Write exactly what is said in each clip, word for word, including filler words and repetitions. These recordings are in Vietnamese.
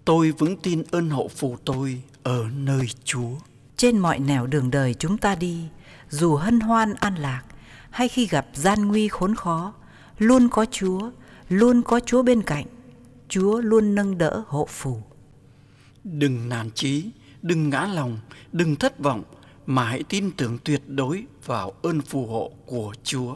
Tôi vững tin ơn hậu phù tôi ở nơi Chúa. Trên mọi nẻo đường đời chúng ta đi, dù hân hoan an lạc hay khi gặp gian nguy khốn khó, luôn có Chúa, luôn có Chúa bên cạnh. Chúa luôn nâng đỡ hộ phù. Đừng nản chí, đừng ngã lòng, đừng thất vọng, mà hãy tin tưởng tuyệt đối vào ơn phù hộ của Chúa.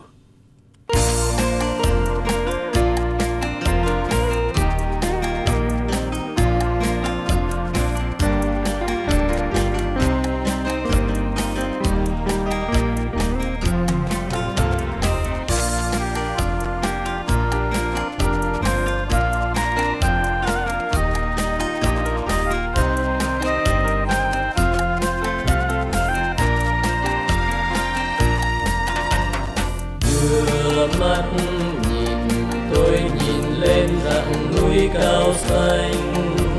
Mắt nhìn tôi nhìn lên dặng núi cao xanh,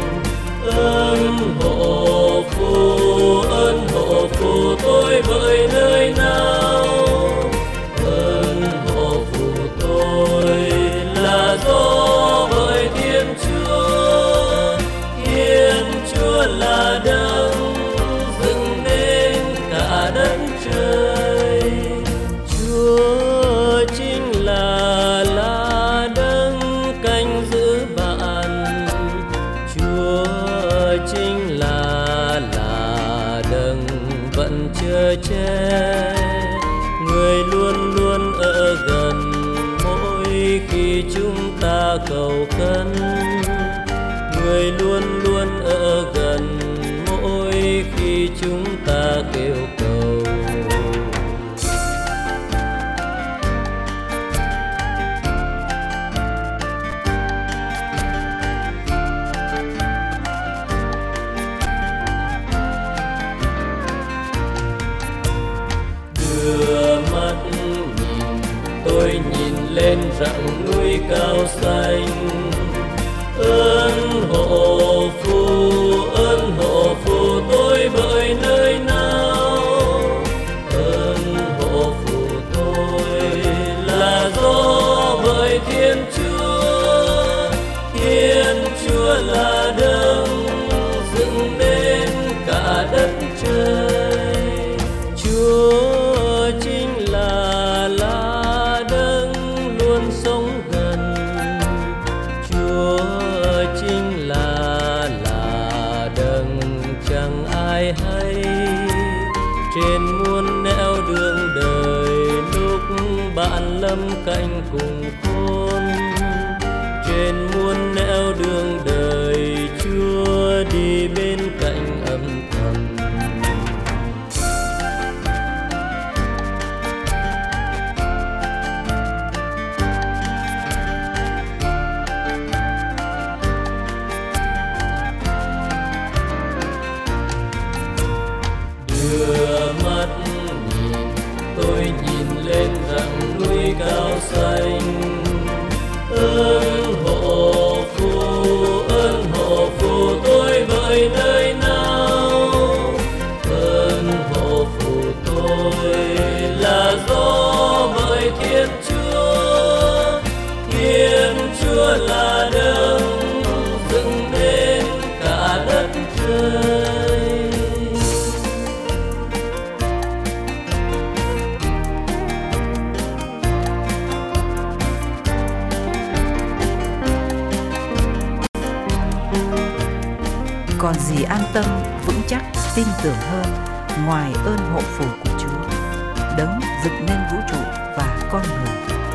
ơn hộ phù ơn hộ phù tôi bởi nơi nào, ơn hộ phù tôi là do bởi Thiên Chúa. Thiên Chúa là đấng dựng nên cả đất trời. Chúa là là đấng canh giữ bạn, Chúa chính là là đấng vẫn chở che. Người luôn luôn ở gần mỗi khi chúng ta cầu khấn, người luôn luôn ở gần mỗi khi chúng ta kêu cầu. Đưa mắt nhìn tôi nhìn lên dặng núi cao xanh, ơn hộ phù ơn hộ phù tôi bởi nơi nào, ơn hộ phù tôi là do bởi Thiên Chúa. Thiên Chúa là đấng dựng nên cả đất trời. Chúa chính là là đấng luôn sống gần, Chúa chính là là đấng chẳng ai hay. Trên muôn nẻo đường đời lúc bạn lâm cảnh cùng khôn, trên muôn nẻo đường đời Chúa đi bên cạnh âm thầm. Đưa mắt nhìn tôi nhìn lên dặng núi cao xanh, ơn hộ phù ơn hộ phù tôi bởi nơi nào, ơn hộ phù tôi là do bởi Thiên Chúa. Thiên Chúa là đấng dựng nên cả đất trời. Còn gì an tâm, vững chắc, tin tưởng hơn ngoài ơn hộ phù của Chúa, đấng dựng nên vũ trụ và con người.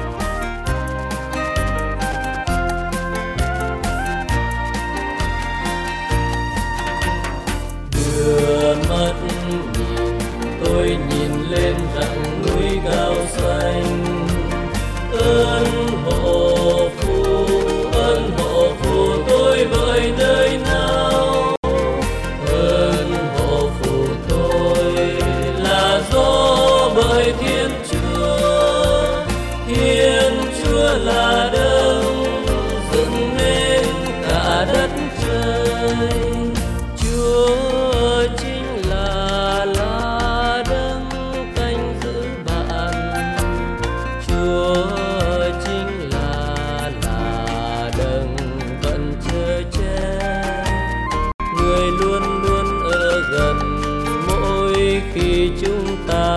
Đưa mắt nhìn tôi nhìn lên dặng núi cao xanh, ơn hộ phù ơn hộ phù tôi bởi nơi nào, ơn hộ phù tôi là do bởi Thiên Chúa. Thiên Chúa là đấng dựng nên cả đất trời. Chúa chính là là đấng canh giữ bạn, Chúa chính là là đấng vẫn chở che.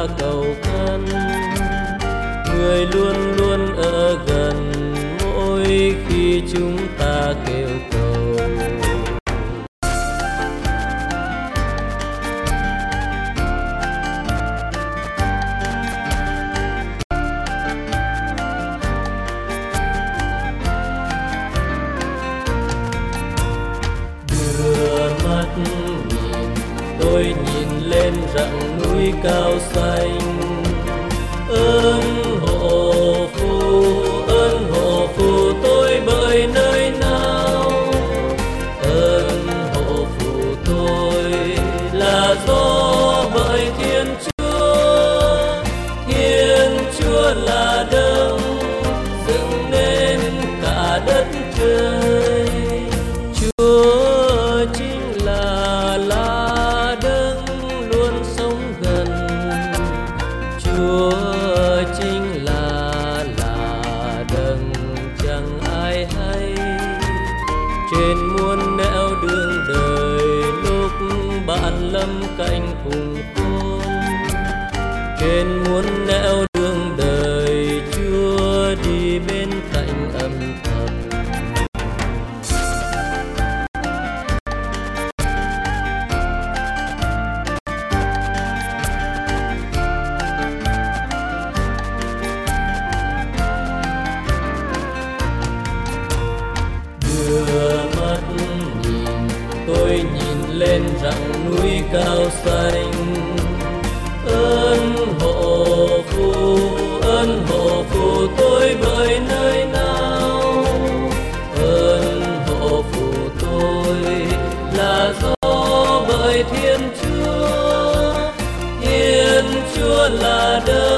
ta cầu khăn. Người luôn luôn ở gần mỗi khi chúng ta kêu cầu. Tôi nhìn lên rặng núi cao xanh, ơn hộ phù, ơn hộ phù tôi bởi nơi nào. Ơn hộ phù tôi là do bởi Thiên Chúa, Thiên Chúa là đấng dựng nên cả đất trời. Chúa chính là là đấng luôn sống gần. Chúa chính là là đấng chẳng ai hay. Trên muôn nẻo đường đời lúc bạn lâm cảnh cùng khôn, trên muôn nẻo đường đời Chúa đi bên cạnh âm thầm. Đưa mắt nhìn, tôi nhìn lên rặng núi cao xanh. Ơn hộ phù, ơn hộ phù tôi bởi nơi nào. Ơn hộ phù tôi là do bởi Thiên Chúa, Thiên Chúa là đấng